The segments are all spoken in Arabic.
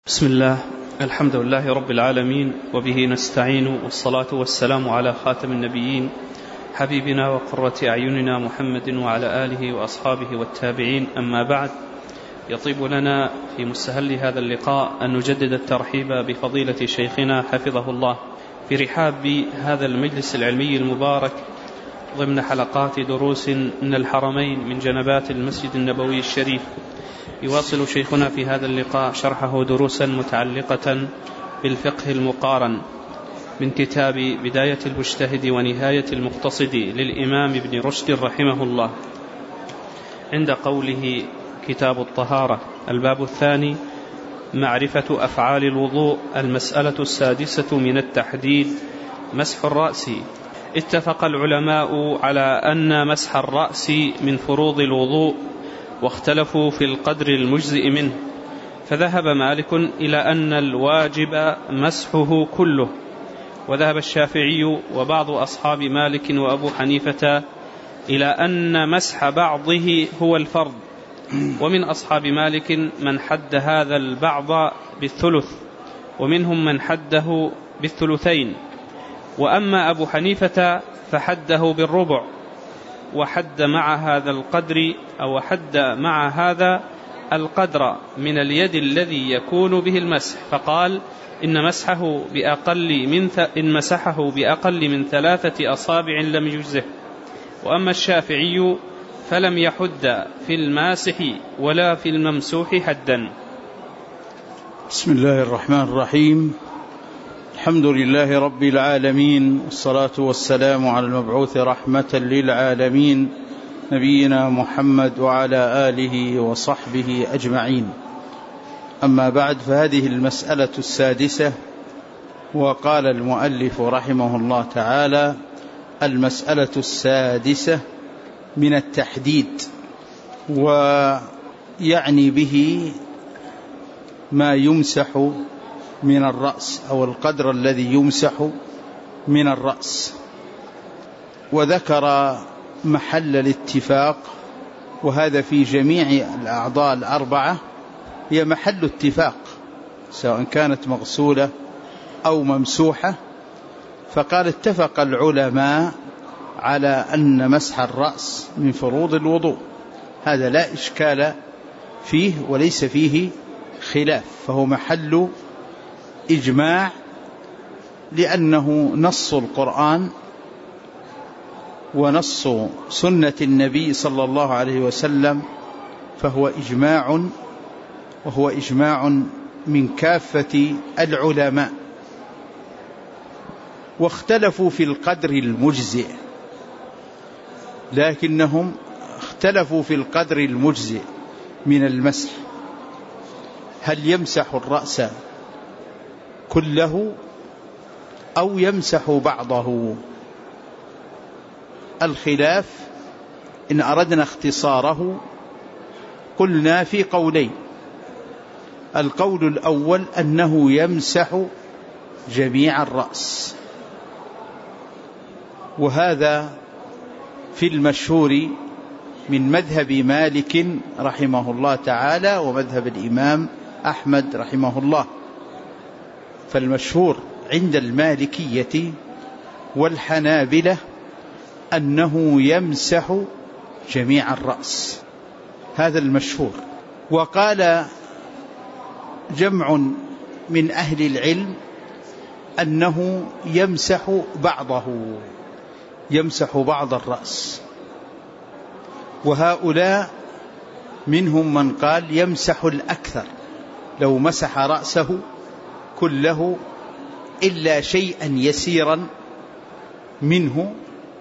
بسم الله، الحمد لله رب العالمين، وبه نستعين، والصلاة والسلام على خاتم النبيين حبيبنا وقرة أعيننا محمد وعلى آله وأصحابه والتابعين. أما بعد، يطيب لنا في مستهل هذا اللقاء أن نجدد الترحيب بفضيلة شيخنا حفظه الله في رحاب هذا المجلس العلمي المبارك ضمن حلقات دروس من الحرمين من جنبات المسجد النبوي الشريف. يواصل شيخنا في هذا اللقاء شرحه دروسا متعلقة بالفقه المقارن من كتاب بداية المجتهد ونهاية المقتصد للإمام ابن رشد رحمه الله، عند قوله كتاب الطهارة. الباب الثاني معرفة أفعال الوضوء. المسألة السادسة من التحديد مسح الرأس. اتفق العلماء على أن مسح الرأس من فروض الوضوء، واختلفوا في القدر المجزئ منه، فذهب مالك إلى أن الواجب مسحه كله، وذهب الشافعي وبعض أصحاب مالك وأبو حنيفة إلى أن مسح بعضه هو الفرض، ومن أصحاب مالك من حد هذا البعض بالثلث، ومنهم من حده بالثلثين، وأما أبو حنيفة فحده بالربع، وحد مع هذا القدر أو حد مع هذا القدر من اليد الذي يكون به المسح، فقال إن مسحه بأقل من 3 أصابع لم يجزه. وأما الشافعي فلم يحد في الماسح ولا في الممسوح حدا. بسم الله الرحمن الرحيم. الحمد لله رب العالمين، والصلاة والسلام على المبعوث رحمة للعالمين نبينا محمد وعلى آله وصحبه أجمعين. أما بعد، فهذه المسألة السادسة، وقال المؤلف رحمه الله تعالى المسألة السادسة من التحديد، ويعني به ما يمسح من الرأس أو القدر الذي يمسح من الرأس، وذكر محل الاتفاق، وهذا في جميع الأعضاء الأربعة هي محل اتفاق، سواء كانت مغسولة أو ممسوحة. فقال اتفق العلماء على أن مسح الرأس من فروض الوضوء، هذا لا إشكال فيه وليس فيه خلاف، فهو محل إجماع، لأنه نص القرآن ونص سنة النبي صلى الله عليه وسلم، فهو إجماع، وهو إجماع من كافة العلماء. واختلفوا في القدر المجزئ، لكنهم اختلفوا في القدر المجزئ من المسح، هل يمسح الرأس كله أو يمسح بعضه؟ الخلاف إن أردنا اختصاره قلنا في قولين. القول الأول أنه يمسح جميع الرأس، وهذا في المشهور من مذهب مالك رحمه الله تعالى ومذهب الإمام أحمد رحمه الله. فالمشهور عند المالكية والحنابلة أنه يمسح جميع الرأس، هذا المشهور. وقال جمع من أهل العلم أنه يمسح بعضه، يمسح بعض الرأس، وهؤلاء منهم من قال يمسح الأكثر، لو مسح رأسه كله إلا شيئا يسيرا منه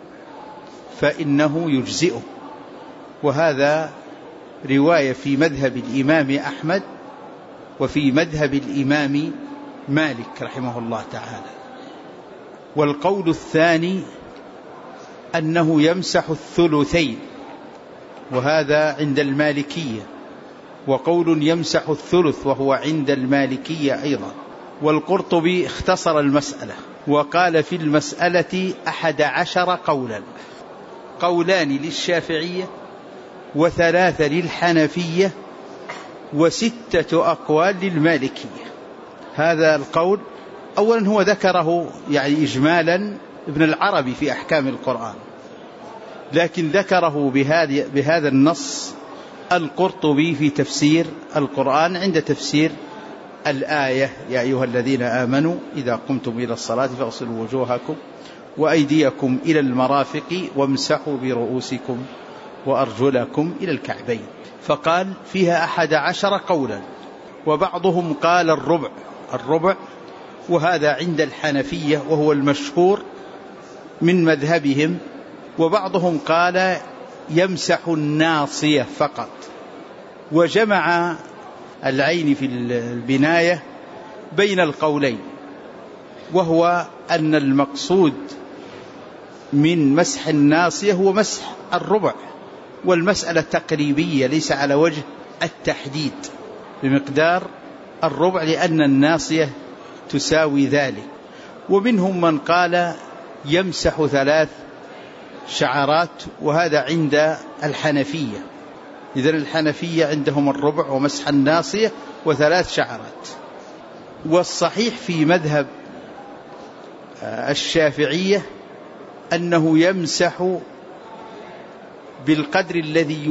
فإنه يجزئه، وهذا رواية في مذهب الإمام أحمد وفي مذهب الإمام مالك رحمه الله تعالى. والقول الثاني أنه يمسح الثلثين، وهذا عند المالكية، وقول يمسح الثلث وهو عند المالكية أيضا. والقرطبي اختصر المسألة وقال في المسألة 11 قولا، قولان للشافعية و3 للحنفية و6 أقوال للمالكية. هذا القول أولا هو ذكره يعني إجمالا ابن العربي في أحكام القرآن، لكن ذكره بهذا النص القرطبي في تفسير القرآن عند تفسير الآية: يا أيها الذين آمنوا إذا قمتم إلى الصلاة فاغسلوا وجوهكم وأيديكم إلى المرافق وامسحوا برؤوسكم وأرجلكم إلى الكعبين. فقال فيها 11 قولا، وبعضهم قال الربع، وهذا عند الحنفية وهو المشهور من مذهبهم، وبعضهم قال يمسح الناصية فقط. وجمع العين في البناية بين القولين، وهو أن المقصود من مسح الناصية هو مسح الربع، والمسألة تقريبية ليس على وجه التحديد بمقدار الربع، لأن الناصية تساوي ذلك. ومنهم من قال يمسح 3 شعرات، وهذا عند الحنفية. إذن الحنفية عندهم الربع ومسح الناصية و3 شعرات. والصحيح في مذهب الشافعية أنه يمسح بالقدر الذي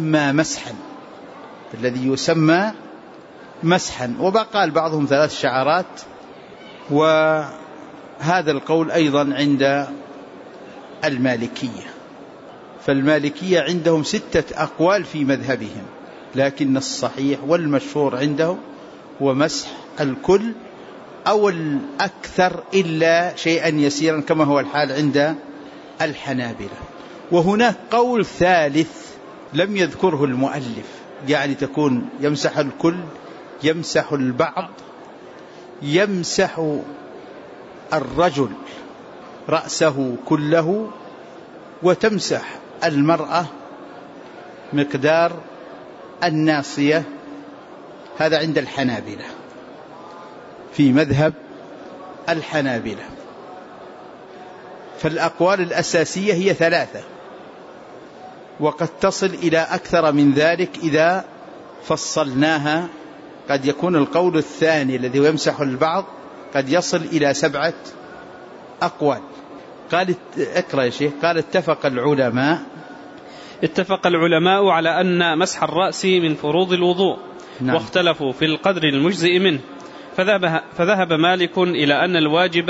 يسمى مسحا، وقال بعضهم 3 شعرات. وهذا القول أيضا عند المالكية، فالمالكية عندهم 6 أقوال في مذهبهم، لكن الصحيح والمشهور عندهم هو مسح الكل أو الأكثر إلا شيئا يسيرا كما هو الحال عند الحنابلة. وهناك قول ثالث لم يذكره المؤلف، يعني تكون يمسح الكل، يمسح البعض، يمسح الرجل رأسه كله، وتمسح المرأة مقدار الناصية. هذا عند الحنابلة في مذهب الحنابلة. فالأقوال الأساسية هي 3، وقد تصل إلى أكثر من ذلك إذا فصلناها. قد يكون القول الثاني الذي يمسح البعض قد يصل إلى 7 أقوال. قال اقرأ يا شيخ. قال اتفق العلماء على أن مسح الرأس من فروض الوضوء. نعم. واختلفوا في القدر المجزئ منه، فذهب مالك إلى أن الواجب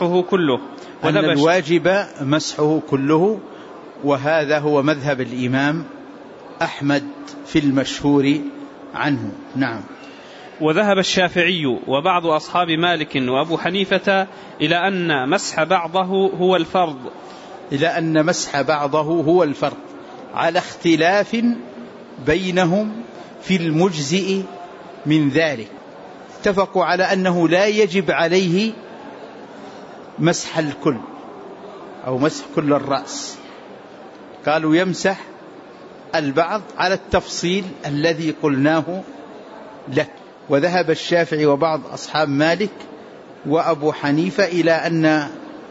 مسحه كله، وهذا هو مذهب الإمام أحمد في المشهور عنه. نعم. وذهب الشافعي وبعض أصحاب مالك وأبو حنيفة إلى أن مسح بعضه هو الفرض، على اختلاف بينهم في المجزئ من ذلك. اتفقوا على أنه لا يجب عليه مسح الكل أو مسح كل الرأس، قالوا يمسح البعض على التفصيل الذي قلناه لك. وذهب الشافعي وبعض أصحاب مالك وأبو حنيفة إلى أن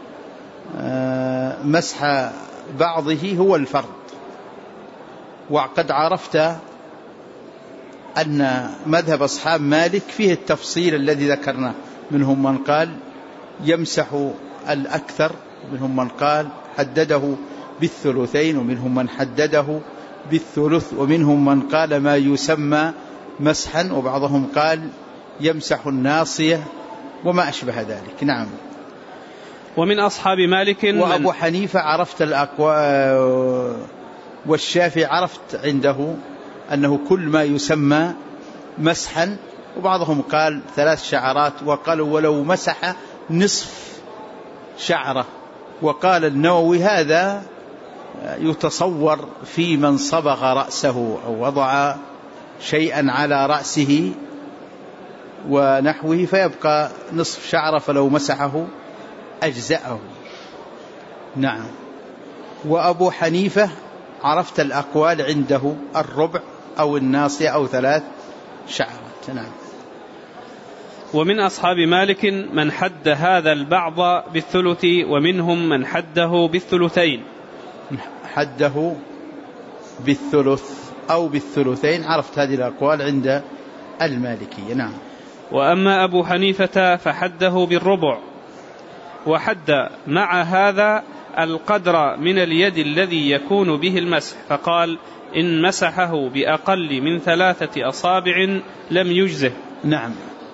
مسح بعضه هو الفرض. وقد عرفت أن مذهب أصحاب مالك فيه التفصيل الذي ذكرناه، منهم من قال يمسح الأكثر، منهم من قال حدده بالثلثين، ومنهم من حدده بالثلث، ومنهم من قال ما يسمى مسحا، وبعضهم قال يمسح الناصية وما أشبه ذلك. نعم. ومن أصحاب مالك وأبو حنيفة عرفت الأقوال، والشافعي عرفت عنده أنه كل ما يسمى مسحا، وبعضهم قال 3 شعرات، وقالوا ولو مسح نصف شعرة. وقال النووي هذا يتصور في من صبغ رأسه أو وضع شيئا على رأسه ونحوه فيبقى نصف شعرة، فلو مسحه أجزأه. نعم. وأبو حنيفة عرفت الأقوال عنده الربع أو الناصية أو 3 شعرات. نعم. ومن أصحاب مالك من حد هذا البعض بالثلث، ومنهم من حده بالثلثين. حده بالثلث أو بالثلثين، عرفت هذه الأقوال عند المالكية. نعم. وأما أبو حنيفة فحده بالربع، وحد مع هذا القدر من اليد الذي يكون به المسح، فقال إن مسحه بأقل من 3 أصابع لم يجزه. نعم.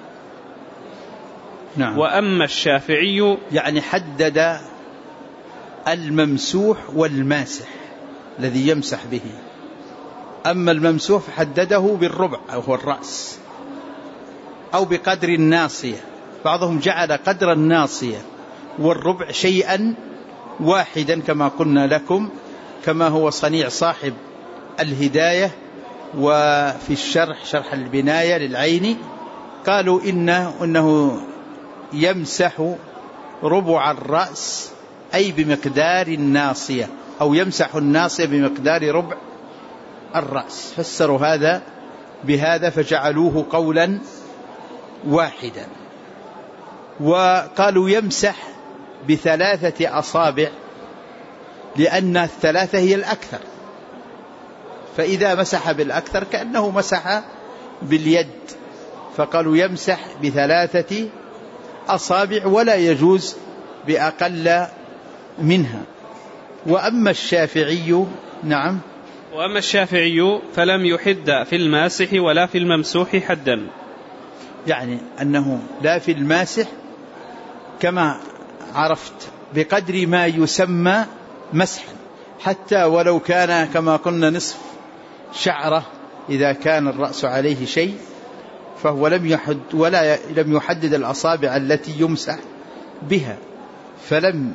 وأما الشافعي يعني حدد الممسوح والماسح الذي يمسح به. أما الممسوح فحدده بالربع أو هو الرأس أو بقدر الناصية، بعضهم جعل قدر الناصية والربع شيئا واحدا كما قلنا لكم، كما هو صنيع صاحب الهداية وفي الشرح شرح البناية للعيني، قالوا إنه يمسح ربع الرأس أي بمقدار الناصية، أو يمسح الناصية بمقدار ربع الرأس، فسروا هذا بهذا فجعلوه قولا واحدا. وقالوا يمسح ب3 أصابع لأن 3 هي الأكثر، فإذا مسح بالأكثر كأنه مسح باليد، فقالوا يمسح ب3 أصابع ولا يجوز بأقل منها. وأما الشافعي نعم، وأما الشافعي فلم يحد في الماسح ولا في الممسوح حدا، يعني أنه لا في الماسح كما عرفت بقدر ما يسمى مسحا، حتى ولو كان كما قلنا نصف شعرة إذا كان الرأس عليه شيء، فهو لم يحدد الأصابع التي يمسح بها، فلم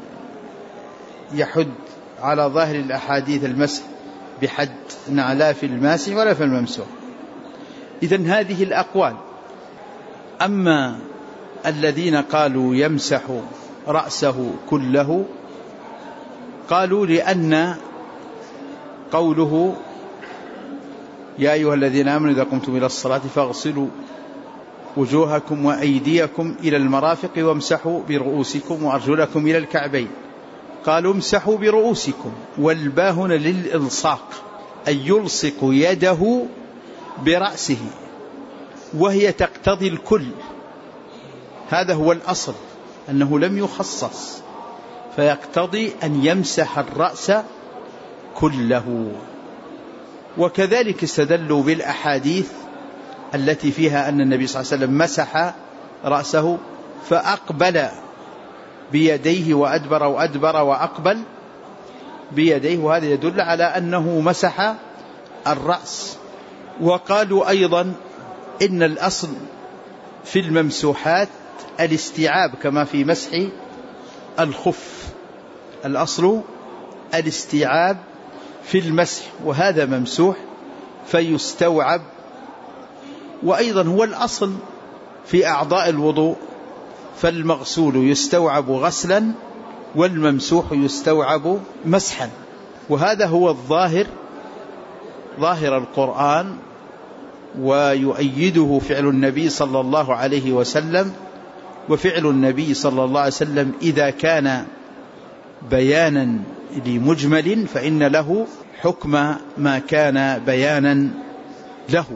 يحد على ظاهر الأحاديث المسح بحد لا في الماسح ولا في الممسوح. إذن هذه الأقوال. أما الذين قالوا يمسح رأسه كله، قالوا لأن قوله يا أيها الذين آمنوا إذا قمتم إلى الصلاة فاغسلوا وجوهكم وأيديكم إلى المرافق وامسحوا برؤوسكم وأرجلكم إلى الكعبين، قالوا امسحوا برؤوسكم، والباء هنا للإلصاق أي يلصق يده برأسه، وهي تقتضي الكل، هذا هو الأصل أنه لم يخصص، فيقتضي أن يمسح الرأس كله. وكذلك استدلوا بالأحاديث التي فيها أن النبي صلى الله عليه وسلم مسح رأسه فأقبل بيديه وأدبر وأقبل بيديه، وهذا يدل على أنه مسح الرأس. وقالوا أيضا إن الأصل في الممسوحات الاستيعاب كما في مسح الخف، الأصل الاستيعاب في المسح، وهذا ممسوح فيستوعب. وأيضا هو الأصل في أعضاء الوضوء، فالمغسول يستوعب غسلا والممسوح يستوعب مسحا، وهذا هو الظاهر، ظاهر القرآن، ويؤيده فعل النبي صلى الله عليه وسلم. وفعل النبي صلى الله عليه وسلم إذا كان بيانا لمجمل فإن له حكم ما كان بيانا له،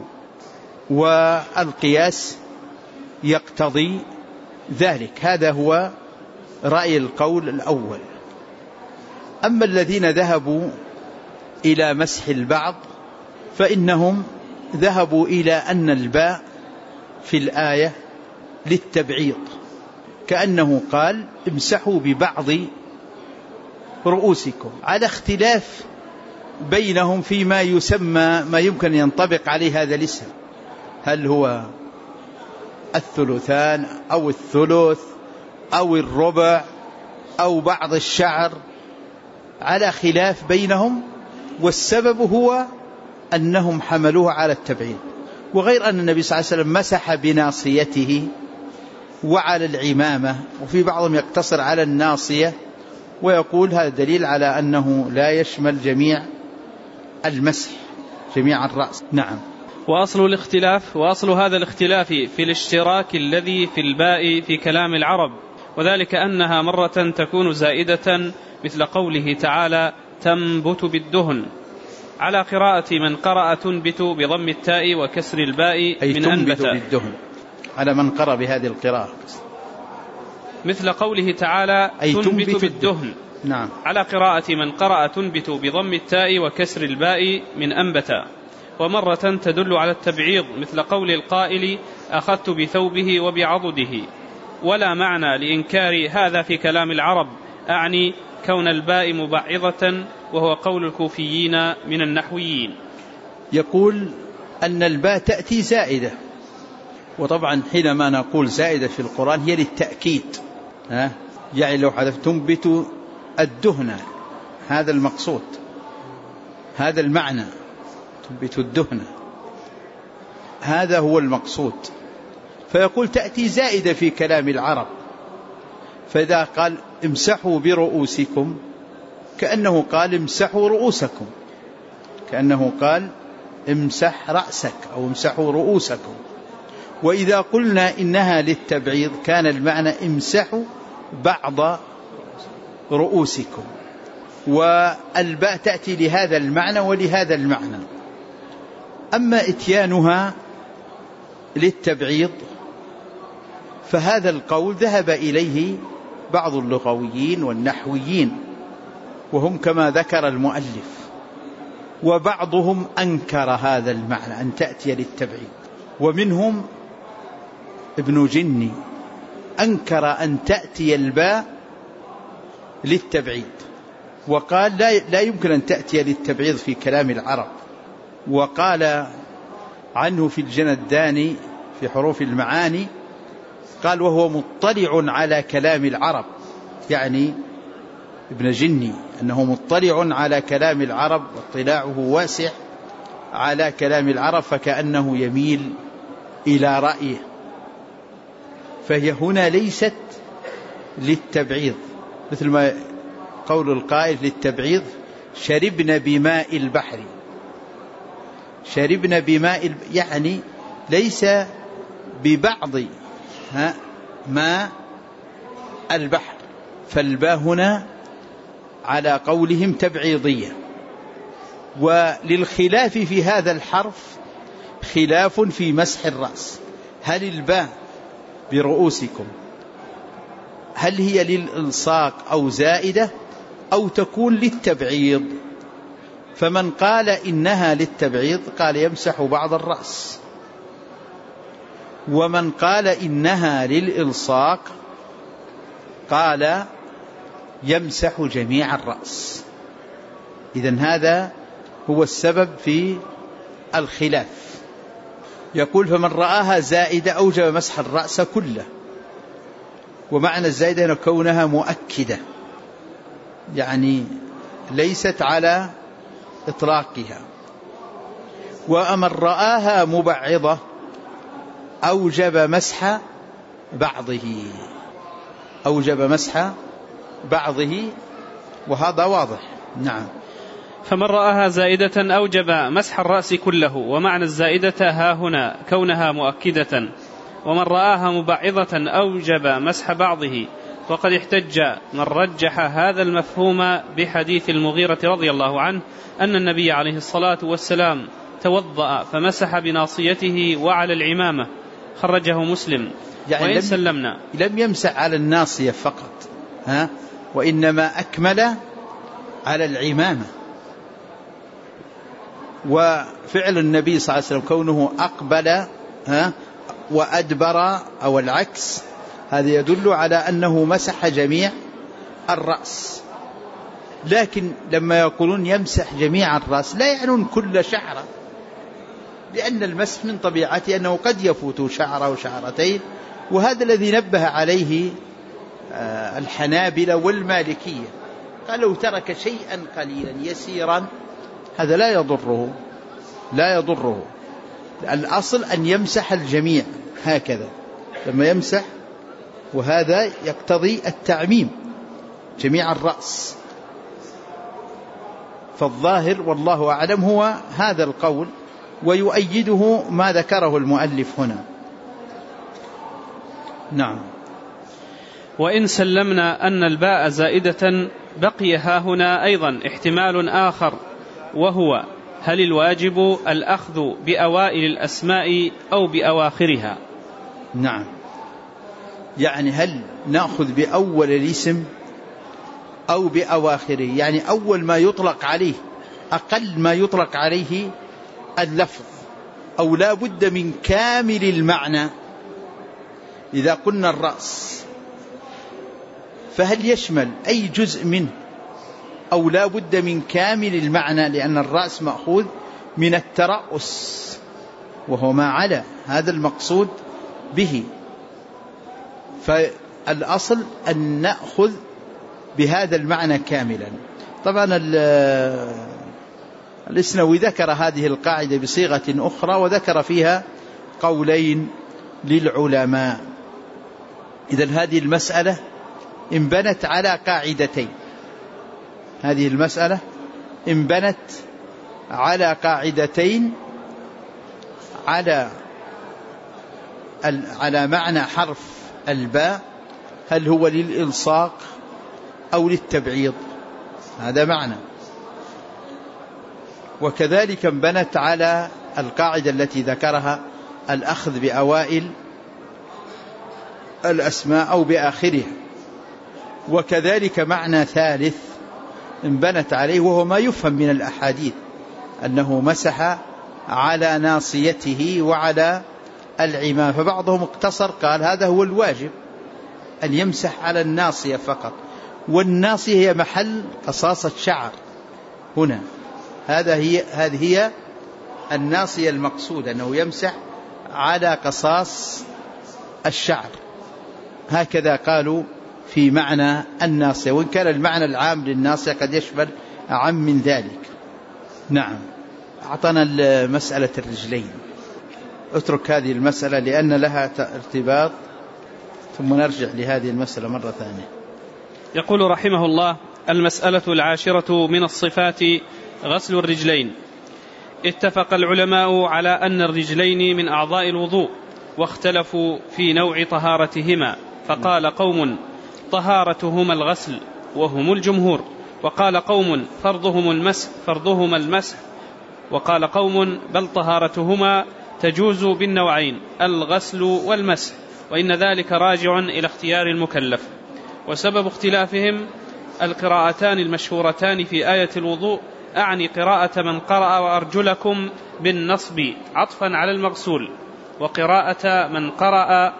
والقياس يقتضي ذلك. هذا هو رأي القول الأول. أما الذين ذهبوا إلى مسح البعض فإنهم ذهبوا إلى أن الباء في الآية للتبعيض، كأنه قال امسحوا ببعض رؤوسكم، على اختلاف بينهم فيما يسمى ما يمكن ينطبق عليه هذا الاسم، هل هو الثلثان أو الثلث أو الربع أو بعض الشعر، على خلاف بينهم، والسبب هو أنهم حملوه على التبعيض. وغير أن النبي صلى الله عليه وسلم مسح بناصيته وعلى العمامة، وفي بعضهم يقتصر على الناصية ويقول هذا دليل على أنه لا يشمل جميع المسح، جميع الرأس. نعم. وأصل هذا الاختلاف في الاشتراك الذي في الباء في كلام العرب، وذلك أنها مرة تكون زائدة مثل قوله تعالى تنبت بالدهن، على قراءة من قرأ تنبت بضم التاء وكسر الباء أي من تنبت أنبت بالدهن، على من قرأ بهذه القراءة. مثل قوله تعالى أي تنبت بالدهن. نعم. على قراءة من قرأ تنبت بضم التاء وكسر الباء من أنبت. ومرة تدل على التبعيض مثل قول القائل أخذت بثوبه وبعضده. ولا معنى لإنكار هذا في كلام العرب، أعني كون الباء مبعضة، وهو قول الكوفيين من النحويين. يقول أن الباء تأتي زائدة، وطبعا حينما نقول زائدة في القرآن هي للتأكيد، يعني لو حذفت تنبت الدهن هذا المقصود، هذا المعنى، تنبت الدهن هذا هو المقصود. فيقول تأتي زائدة في كلام العرب، فإذا قال امسحوا برؤوسكم كأنه قال امسحوا رؤوسكم، كأنه قال امسح رأسك أو امسحوا رؤوسكم. وإذا قلنا إنها للتبعيض كان المعنى امسحوا بعض رؤوسكم، والباء تأتي لهذا المعنى ولهذا المعنى. أما إتيانها للتبعيض فهذا القول ذهب إليه بعض اللغويين والنحويين، وهم كما ذكر المؤلف، وبعضهم أنكر هذا المعنى أن تأتي للتبعيض، ومنهم ابن جني أنكر أن تأتي الباء للتبعيض، وقال لا يمكن أن تأتي للتبعيض في كلام العرب. وقال عنه في الجنداني في حروف المعاني قال وهو مطلع على كلام العرب، يعني ابن جني أنه مطلع على كلام العرب واطلاعه واسع على كلام العرب، فكأنه يميل إلى رأيه، فهي هنا ليست للتبعيض، مثل ما قول القائل للتبعيض شربنا بماء البحر، شربنا بماء يعني ليس ببعض ماء البحر، فالباء هنا على قولهم تبعيضية. وللخلاف في هذا الحرف خلاف في مسح الرأس، هل الباء برؤوسكم هل هي للإلصاق أو زائدة أو تكون للتبعيض؟ فمن قال إنها للتبعيض قال يمسح بعض الرأس، ومن قال إنها للإلصاق قال يمسح جميع الرأس. إذن هذا هو السبب في الخلاف. يقول فمن رآها زائدة أوجب مسح الرأس كله، ومعنى الزائدة كونها مؤكدة، يعني ليست على إطلاقها. ومن رآها مبعضة أوجب مسح بعضه، أوجب مسح بعضه، وهذا واضح. نعم. فمن رآها زائدة أوجب مسح الرأس كله، ومعنى الزائدة ها هنا كونها مؤكدة. ومن رآها مبعضة أوجب مسح بعضه. وقد احتج من رجح هذا المفهوم بحديث المغيرة رضي الله عنه أن النبي عليه الصلاة والسلام توضأ فمسح بناصيته وعلى العمامة، خرجه مسلم. يعني وإن سلمنا لم يمسح على الناصية فقط، وإنما أكمل على العمامة. وفعل النبي صلى الله عليه وسلم كونه أقبل وأدبر أو العكس، هذا يدل على أنه مسح جميع الرأس. لكن لما يقولون يمسح جميع الرأس لا يعنون كل شعرة، لأن المسح من طبيعته أنه قد يفوت شعرة أو شعرتين، وهذا الذي نبه عليه الحنابلة والمالكية، قالوا ترك شيئا قليلا يسيرا هذا لا يضره، لا يضره. الأصل أن يمسح الجميع هكذا لما يمسح، وهذا يقتضي التعميم جميع الرأس. فالظاهر والله أعلم هو هذا القول، ويؤيده ما ذكره المؤلف هنا. نعم. وإن سلمنا أن الباء زائدة بقي ها هنا أيضا احتمال آخر، وهو هل الواجب الأخذ بأوائل الأسماء أو بأواخرها؟ نعم، يعني هل نأخذ بأول الاسم أو بأواخره؟ يعني أول ما يطلق عليه، أقل ما يطلق عليه اللفظ، أو لا بد من كامل المعنى. إذا قلنا الرأس فهل يشمل أي جزء منه أو لا بد من كامل المعنى؟ لأن الرأس مأخوذ من الترأس وهو ما على، هذا المقصود به. فالأصل أن نأخذ بهذا المعنى كاملا. طبعا الإسنوي ذكر هذه القاعدة بصيغة أخرى وذكر فيها قولين للعلماء. إذن هذه المسألة انبنت على قاعدتين، هذه المسألة انبنت على قاعدتين، على معنى حرف الباء، هل هو للإلصاق أو للتبعيض، هذا معنى. وكذلك انبنت على القاعدة التي ذكرها، الأخذ بأوائل الأسماء أو بآخرها. وكذلك معنى ثالث انبنت عليه، وهو ما يفهم من الأحاديث، أنه مسح على ناصيته وعلى العمامة. فبعضهم اقتصر قال هذا هو الواجب، أن يمسح على الناصية فقط، والناصية هي محل قصاصة شعر هنا، هذه هي الناصية المقصود، أنه يمسح على قصاص الشعر. هكذا قالوا في معنى الناصية، وإن كان المعنى العام للناصية قد يشمل أعم من ذلك. نعم. أعطنا مسألة الرجلين، اترك هذه المسألة لأن لها ارتباط، ثم نرجع لهذه المسألة مرة ثانية. يقول رحمه الله: المسألة 10 من الصفات غسل الرجلين. اتفق العلماء على أن الرجلين من أعضاء الوضوء، واختلفوا في نوع طهارتهما، فقال قوم طهارتهما الغسل وهم الجمهور، وقال قوم فرضهما المسح، وقال قوم بل طهارتهما تجوز بالنوعين الغسل والمسح، وإن ذلك راجع إلى اختيار المكلف. وسبب اختلافهم القراءتان المشهورتان في آية الوضوء، أعني قراءة من قرأ وأرجلكم بالنصب عطفا على المغسول، وقراءة من قرأ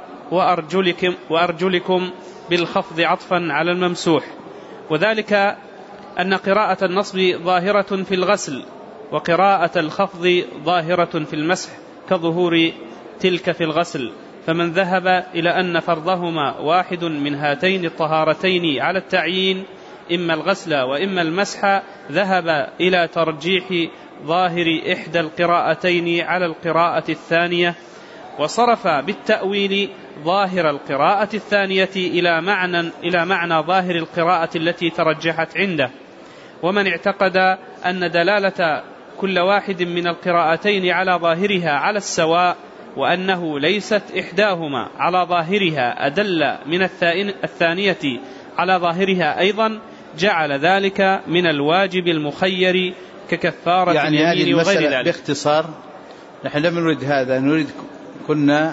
وأرجلكم بالخفض عطفا على الممسوح. وذلك أن قراءة النصب ظاهرة في الغسل، وقراءة الخفض ظاهرة في المسح، كظهور تلك في الغسل. فمن ذهب إلى أن فرضهما واحد من هاتين الطهارتين على التعيين، إما الغسل وإما المسح، ذهب إلى ترجيح ظاهر إحدى القراءتين على القراءة الثانية، وصرف بالتأويل ظاهر القراءة الثانية إلى معنى ظاهر القراءة التي ترجحت عنده. ومن اعتقد أن دلالة كل واحد من القراءتين على ظاهرها على السواء، وأنه ليست إحداهما على ظاهرها أدل من الثانية على ظاهرها أيضا، جعل ذلك من الواجب المخير ككفارة يعني اليمين وغير ذلك. باختصار نحن لم نريد هذا، نريد كنا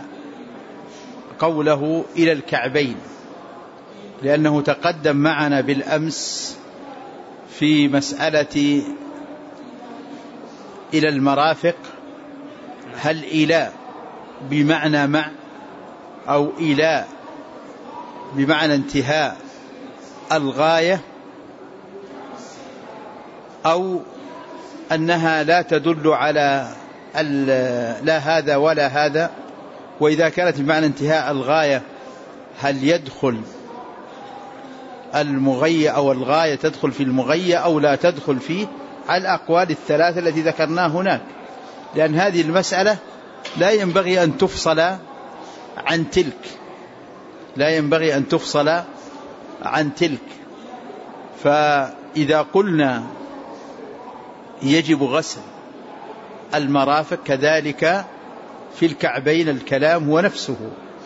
قوله إلى الكعبين، لأنه تقدم معنا بالأمس في مسألة إلى المرافق، هل إلى بمعنى مع، أو إلى بمعنى انتهاء الغاية، أو أنها لا تدل على لا هذا ولا هذا. وإذا كانت بمعنى انتهاء الغاية، هل يدخل المغية أو الغاية تدخل في المغية أو لا تدخل فيه، على الأقوال الثلاثة التي ذكرناها هناك. لأن هذه المسألة لا ينبغي أن تفصل عن تلك، لا ينبغي أن تفصل عن تلك. فإذا قلنا يجب غسل المرافق، كذلك في الكعبين الكلام هو نفسه،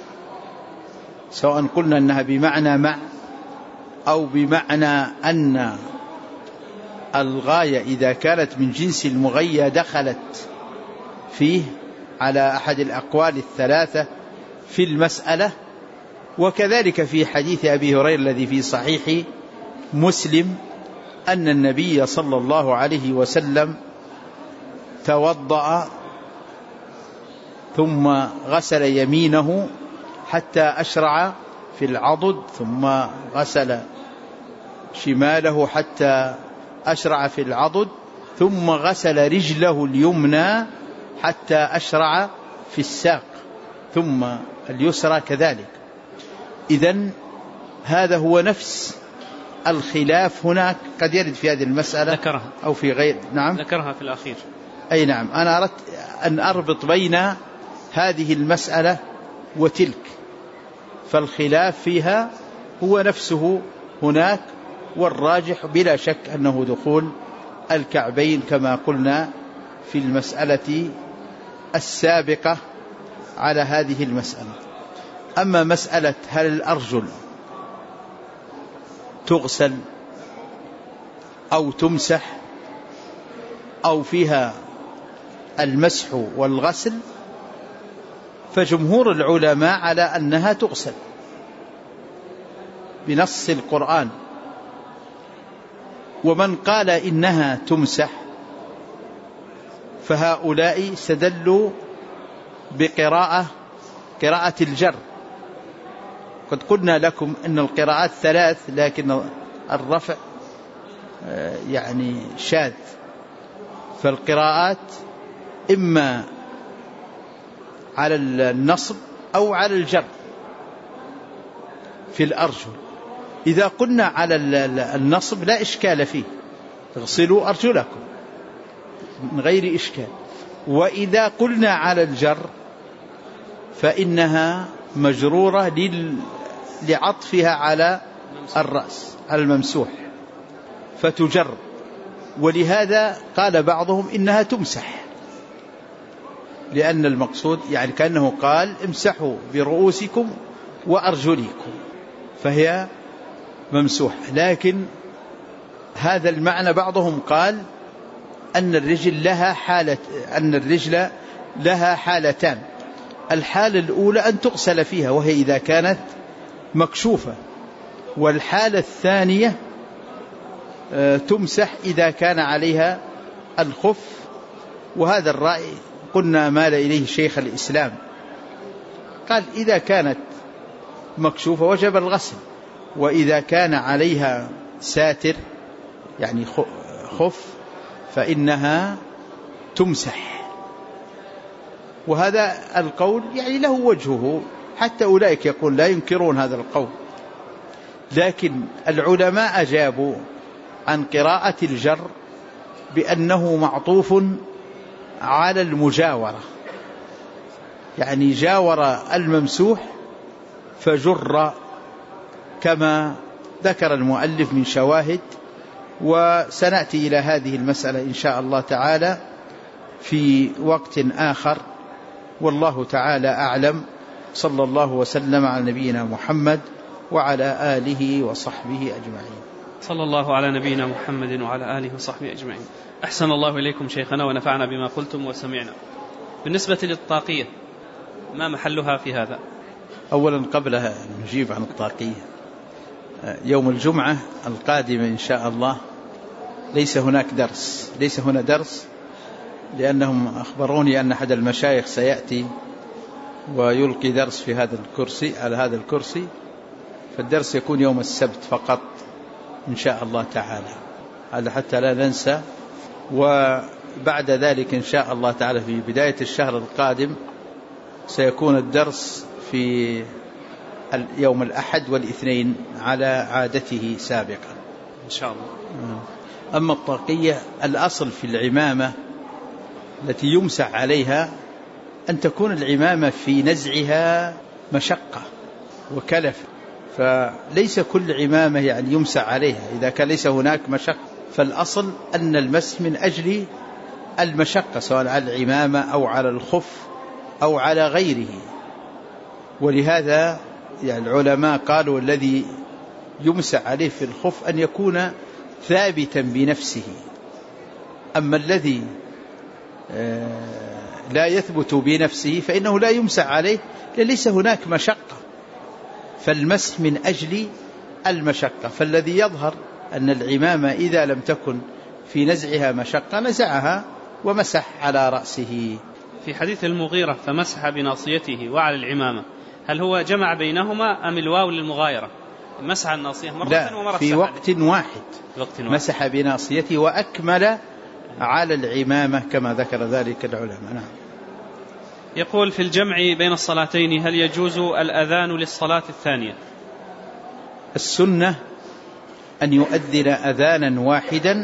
سواء قلنا أنها بمعنى مع، أو بمعنى أن الغاية إذا كانت من جنس المغية دخلت فيه على أحد الأقوال الثلاثة في المسألة. وكذلك في حديث أبي هريرة الذي في صحيح مسلم أن النبي صلى الله عليه وسلم توضأ ثم غسل يمينه حتى أشرع في العضد، ثم غسل شماله حتى أشرع في العضد، ثم غسل رجله اليمنى حتى أشرع في الساق، ثم اليسرى كذلك. إذن هذا هو نفس الخلاف هناك، قد يرد في هذه المسألة ذكرها أو في غير. نعم ذكرها في الأخير. أي نعم، أنا أردت أن أربط بين هذه المسألة وتلك، فالخلاف فيها هو نفسه هناك، والراجح بلا شك أنه دخول الكعبين كما قلنا في المسألة السابقة على هذه المسألة. أما مسألة هل الأرجل تغسل أو تمسح أو فيها المسح والغسل، فجمهور العلماء على أنها تغسل بنص القرآن، ومن قال إنها تمسح فهؤلاء استدلوا بقراءة الجر. قد قلنا لكم أن القراءات ثلاث، لكن الرفع يعني شاذ، فالقراءات إما على النصب أو على الجر في الأرجل. إذا قلنا على النصب لا إشكال فيه، اغسلوا أرجلكم من غير إشكال. وإذا قلنا على الجر فإنها مجرورة لعطفها على الرأس على الممسوح فتجر، ولهذا قال بعضهم إنها تمسح، لأن المقصود يعني كأنه قال امسحوا برؤوسكم وأرجلكم، فهي ممسوح. لكن هذا المعنى بعضهم قال أن الرجل لها حالتان، الحالة الأولى أن تغسل فيها وهي إذا كانت مكشوفة، والحالة الثانية تمسح إذا كان عليها الخف. وهذا الرأي قلنا مال إليه شيخ الإسلام، قال إذا كانت مكشوفة وجب الغسل، وإذا كان عليها ساتر يعني خف فإنها تمسح. وهذا القول يعني له وجهه، حتى أولئك يقول لا ينكرون هذا القول، لكن العلماء أجابوا عن قراءة الجر بأنه معطوف على المجاورة، يعني جاور الممسوح فجر، كما ذكر المؤلف من شواهد. وسنأتي إلى هذه المسألة إن شاء الله تعالى في وقت آخر، والله تعالى أعلم. صلى الله وسلم على نبينا محمد وعلى آله وصحبه أجمعين. صلى الله على نبينا محمد وعلى آله وصحبه أجمعين. أحسن الله إليكم شيخنا ونفعنا بما قلتم وسمعنا. بالنسبة للطاقية ما محلها في هذا؟ أولا قبل نجيب عن الطاقية، يوم الجمعة القادمة إن شاء الله ليس هنا درس، لأنهم أخبروني أن أحد المشايخ سيأتي ويلقي درس في هذا الكرسي على هذا الكرسي، فالدرس يكون يوم السبت فقط إن شاء الله تعالى، هذا حتى لا ننسى. وبعد ذلك إن شاء الله تعالى في بداية الشهر القادم سيكون الدرس في يوم الأحد والاثنين على عادته سابقا إن شاء الله. أما الطاقية الأصل في العمامة التي يمسح عليها أن تكون العمامة في نزعها مشقة وكلف، فليس كل عمامة يعني يمسح عليها إذا كان ليس هناك مشقة، فالأصل أن المسح من أجل المشقة سواء على العمامة أو على الخف أو على غيره. ولهذا يعني العلماء قالوا الذي يمسح عليه في الخف أن يكون ثابتا بنفسه، أما الذي لا يثبت بنفسه فإنه لا يمسح عليه، لأن ليس هناك مشقة، فالمسح من أجل المشقة. فالذي يظهر أن العمامة إذا لم تكن في نزعها مشقة نزعها ومسح على رأسه. في حديث المغيرة فمسح بناصيته وعلى العمامة، هل هو جمع بينهما أم الواو للمغايرة؟ مسح الناصية مرة لا، ومرة في وقت واحد مسح بناصيته وأكمل على العمامة كما ذكر ذلك العلماء. نعم. يقول في الجمع بين الصلاتين هل يجوز الأذان للصلاة الثانية؟ السنة أن يؤذن أذانا واحدا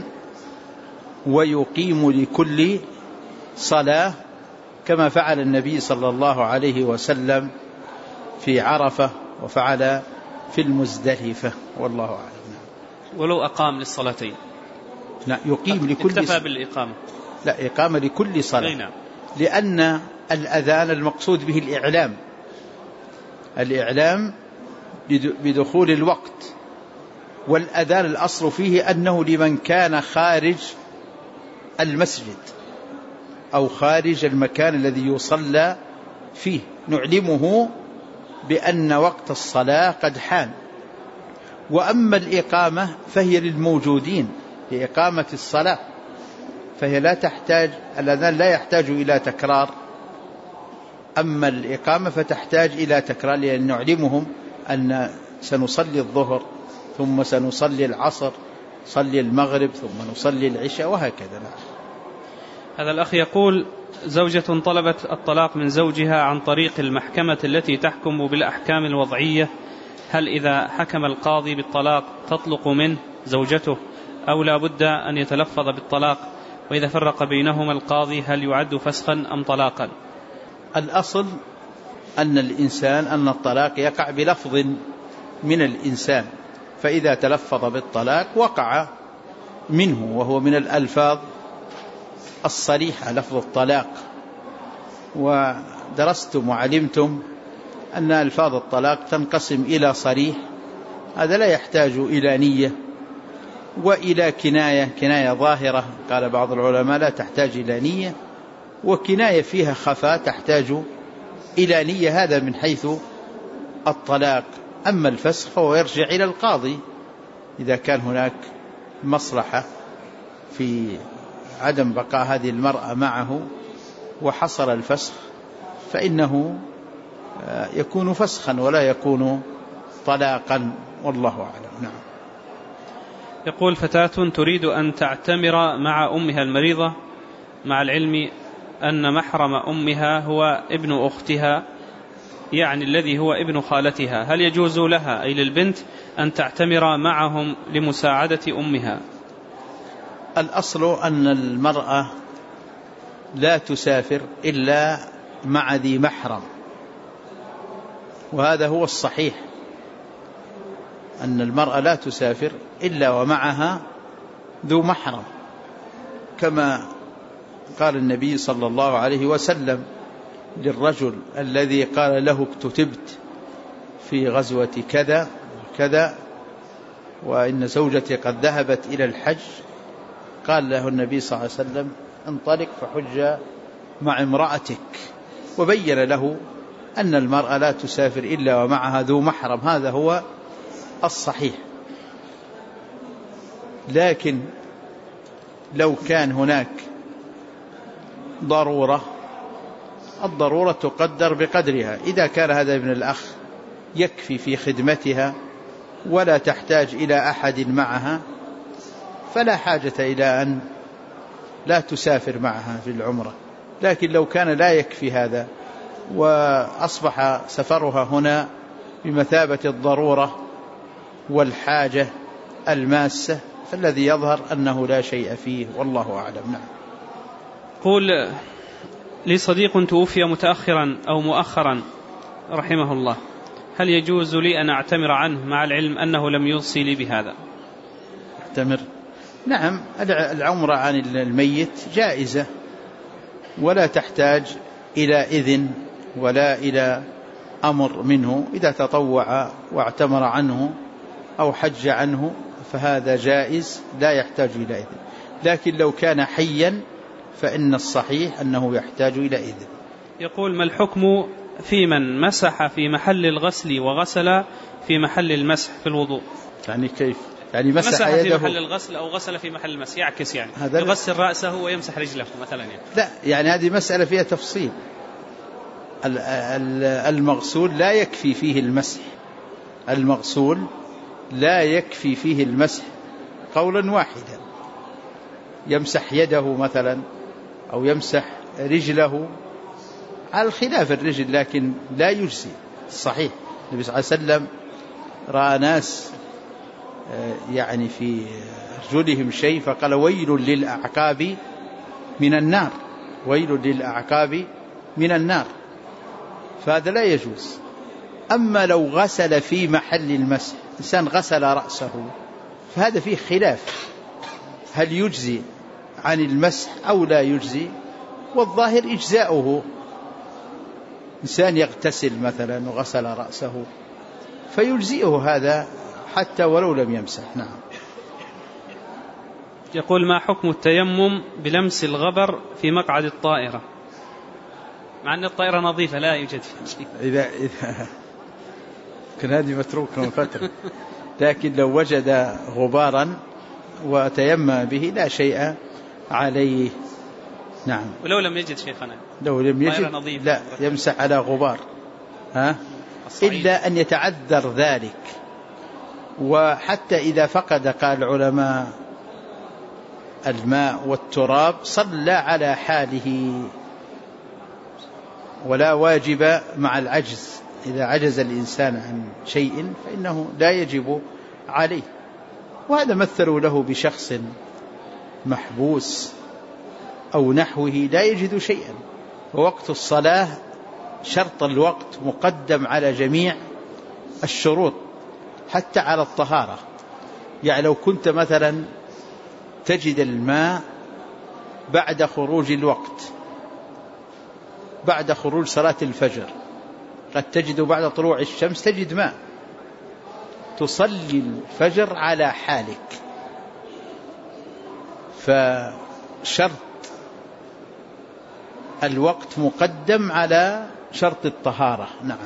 ويقيم لكل صلاة كما فعل النبي صلى الله عليه وسلم في عرفة وفعل في المزدلفة، والله أعلم. ولو أقام للصلاتين؟ لا، يقيم لكل صلاة. اكتفى بالإقامة؟ لا، إقامة لكل صلاة. نعم. لأن الأذان المقصود به الإعلام بدخول الوقت، والأذان الأصل فيه أنه لمن كان خارج المسجد أو خارج المكان الذي يصلى فيه، نعلمه بأن وقت الصلاة قد حان. وأما الإقامة فهي للموجودين لإقامة الصلاة، فهي لا تحتاج، الأذان لا يحتاج إلى تكرار، أما الإقامة فتحتاج إلى تكرار، لأن نعلمهم أن سنصلي الظهر ثم سنصلي العصر، نصلي المغرب ثم نصلي العشاء وهكذا. هذا الأخ يقول زوجة طلبت الطلاق من زوجها عن طريق المحكمة التي تحكم بالأحكام الوضعية، هل إذا حكم القاضي بالطلاق تطلق منه زوجته أو لا بد أن يتلفظ بالطلاق؟ وإذا فرق بينهما القاضي هل يعد فسخا أم طلاقا؟ الأصل أن الطلاق يقع بلفظ من الإنسان، فإذا تلفظ بالطلاق وقع منه، وهو من الألفاظ الصريحة لفظ الطلاق. ودرستم وعلمتم أن ألفاظ الطلاق تنقسم إلى صريح، هذا لا يحتاج إلى نية، وإلى كناية ظاهرة، قال بعض العلماء لا تحتاج إلى نية، وكناية فيها خفاء تحتاج إلى نية، هذا من حيث الطلاق. أما الفسخ فهو يرجع إلى القاضي إذا كان هناك مصلحة في عدم بقاء هذه المرأة معه وحصل الفسخ، فإنه يكون فسخا ولا يكون طلاقا، والله أعلم. نعم. يقول فتاة تريد أن تعتمر مع أمها المريضة، مع العلم أن محرم أمها هو ابن أختها، يعني الذي هو ابن خالتها، هل يجوز لها أي للبنت أن تعتمر معهم لمساعدة أمها؟ الأصل أن المرأة لا تسافر إلا مع ذي محرم، وهذا هو الصحيح، أن المرأة لا تسافر إلا ومعها ذو محرم، كما قال النبي صلى الله عليه وسلم للرجل الذي قال له اكتتبت في غزوة كذا كذا وإن زوجتي قد ذهبت إلى الحج، قال له النبي صلى الله عليه وسلم انطلق فحج مع امرأتك، وبين له أن المرأة لا تسافر إلا ومعها ذو محرم، هذا هو الصحيح. لكن لو كان هناك ضرورة، الضرورة تقدر بقدرها، إذا كان هذا ابن الأخ يكفي في خدمتها ولا تحتاج إلى أحد معها فلا حاجة إلى أن لا تسافر معها في العمرة. لكن لو كان لا يكفي هذا وأصبح سفرها هنا بمثابة الضرورة والحاجة الماسة، فالذي يظهر أنه لا شيء فيه، والله أعلم. نعم. قول لي صديق توفي متأخرا أو مؤخرا رحمه الله، هل يجوز لي أن أعتمر عنه مع العلم أنه لم يوصي لي بهذا؟ أعتمر؟ نعم، العمرة عن الميت جائزة ولا تحتاج إلى إذن ولا إلى أمر منه، إذا تطوع واعتمر عنه أو حج عنه فهذا جائز لا يحتاج إلى إذن. لكن لو كان حيا فإن الصحيح أنه يحتاج إلى إذن. يقول: ما الحكم في من مسح في محل الغسل وغسل في محل المسح في الوضوء؟ يعني كيف؟ يعني مسح يده في محل الغسل أو غسل في محل المسح، يعكس يعني يغسل رأسه ويمسح رجله مثلا يعني. لا، يعني هذه مسألة فيها تفصيل. المغسول لا يكفي فيه المسح، المغسول لا يكفي فيه المسح قولا واحدا، يمسح يده مثلا أو يمسح رجله على الخلاف الرجل، لكن لا يجزي. صحيح النبي صلى الله عليه وسلم رأى ناس يعني في رجلهم شيء فقال: ويل للأعقاب من النار، ويل للأعقاب من النار، فهذا لا يجوز. أما لو غسل في محل المسح، إنسان غسل رأسه، فهذا فيه خلاف، هل يجزي عن المسح أو لا يجزي؟ والظاهر إجزاؤه. إنسان يغتسل مثلا وغسل رأسه فيجزئه هذا حتى ولو لم يمسح. نعم. يقول: ما حكم التيمم بلمس الغبر في مقعد الطائرة، مع أن الطائرة نظيفة لا يوجد فيها شيء؟ إذا كان هذه متروك من فترة، لكن لو وجد غبارا وتيمم به لا شيء عليه. نعم. ولو لم يجد شيخنا، لو لم يجد لا يمسح على غبار، إلا أن يتعذر ذلك. وحتى إذا فقد، قال العلماء، الماء والتراب صلى على حاله، ولا واجب مع العجز. إذا عجز الإنسان عن شيء فإنه لا يجب عليه. وهذا مثلوا له بشخص محبوس أو نحوه لا يجد شيئا، ووقت الصلاة شرط الوقت مقدم على جميع الشروط حتى على الطهارة. يعني لو كنت مثلا تجد الماء بعد خروج الوقت، بعد خروج صلاة الفجر، قد تجد بعد طلوع الشمس تجد ماء، تصلي الفجر على حالك، فشرط الوقت مقدم على شرط الطهارة. نعم.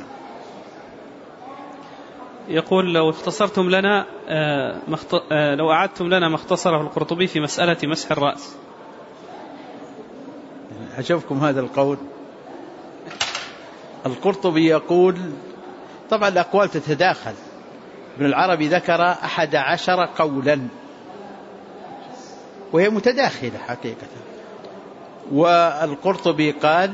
يقول: لو اختصرتم لنا لو أعدتم لنا ما اختصره القرطبي في مسألة مسح الرأس. عجبكم هذا القول؟ القرطبي يقول، طبعا الأقوال تتداخل، ابن العربي ذكر 11 قولا وهي متداخلة حقيقة، والقرطبي قال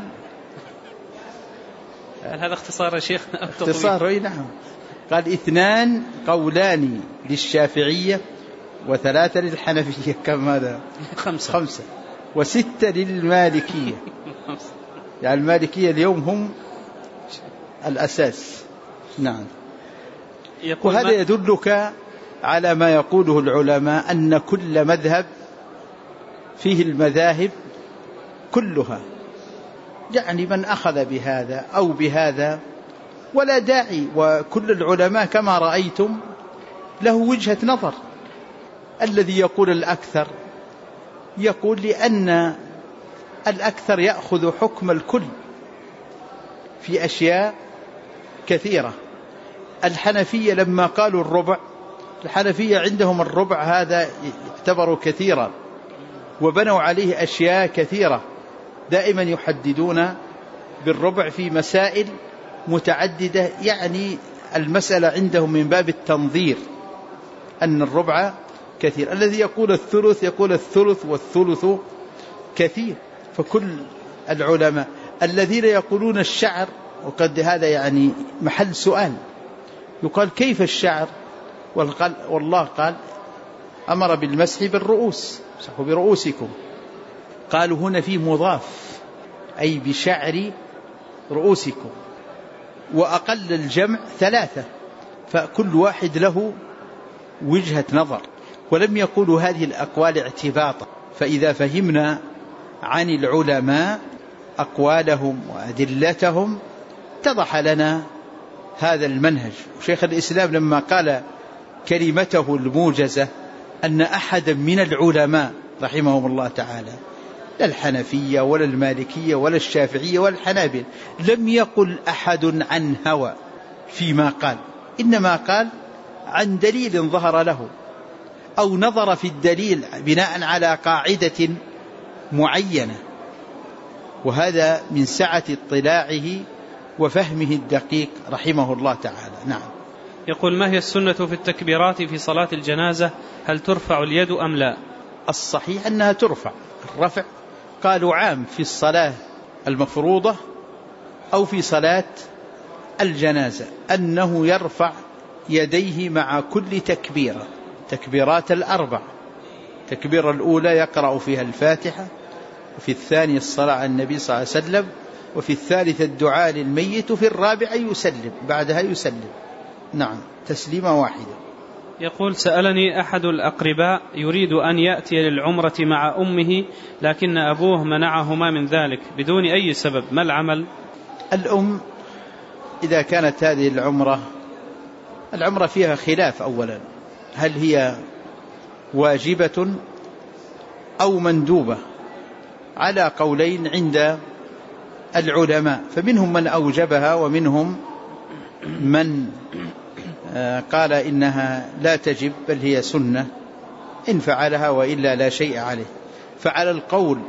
هذا اختصار يا شيخ؟ اختصار. نعم. قال 2 قولان للشافعية و3 للحنفية. كم هذا؟ 5 و6 للمالكية. يعني المالكية اليوم هم الأساس. نعم. وهذا يدلك على ما يقوله العلماء، أن كل مذهب فيه المذاهب كلها، يعني من أخذ بهذا أو بهذا ولا داعي. وكل العلماء كما رأيتم له وجهة نظر. الذي يقول الأكثر يقول لأن الأكثر يأخذ حكم الكل في أشياء كثيرة. الحنفية لما قالوا الربع، الحنفية عندهم الربع هذا يعتبر كثيرا، وبنوا عليه أشياء كثيرة، دائما يحددون بالربع في مسائل متعددة. يعني المسألة عندهم من باب التنظير، أن الربع كثير. الذي يقول الثلث يقول الثلث والثلث كثير. فكل العلماء الذين يقولون الشعر، وقد هذا يعني محل سؤال، يقال كيف الشعر؟ والله قال أمر بالمسح بالرؤوس، مسحوا برؤوسكم. قالوا هنا في مضاف، أي بشعر رؤوسكم. وأقل الجمع 3، فكل واحد له وجهة نظر، ولم يقولوا هذه الأقوال اعتباطا. فإذا فهمنا عن العلماء أقوالهم وأدلتهم اتضح لنا هذا المنهج. وشيخ الإسلام لما قال كلمته الموجزة أن أحدا من العلماء رحمهم الله تعالى لا الحنفية ولا المالكية ولا الشافعية ولا الحنابلة. لم يقل أحد عن هوى فيما قال، إنما قال عن دليل ظهر له أو نظر في الدليل بناء على قاعدة معينة، وهذا من سعة اطلاعه وفهمه الدقيق رحمه الله تعالى. نعم. يقول: ما هي السنة في التكبيرات في صلاة الجنازة؟ هل ترفع اليد أم لا؟ الصحيح أنها ترفع. الرفع قالوا عام في الصلاة المفروضة أو في صلاة الجنازة، أنه يرفع يديه مع كل تكبيرة، تكبيرات الأربع. التكبيرة الأولى يقرأ فيها الفاتحة، وفي الثانية الصلاة على النبي صلى الله عليه وسلم، وفي الثالثة الدعاء للميت، وفي الرابعة يسلم، بعدها يسلم. نعم، تسليمة واحدة. يقول: سألني أحد الأقرباء يريد أن يأتي للعمرة مع أمه، لكن أبوه منعهما من ذلك بدون أي سبب، ما العمل؟ الأم إذا كانت هذه العمرة فيها خلاف. أولا، هل هي واجبة أو مندوبة؟ على قولين عند العلماء، فمنهم من أوجبها ومنهم من قال إنها لا تجب بل هي سنة إن فعلها، وإلا لا شيء عليه. فعلى القول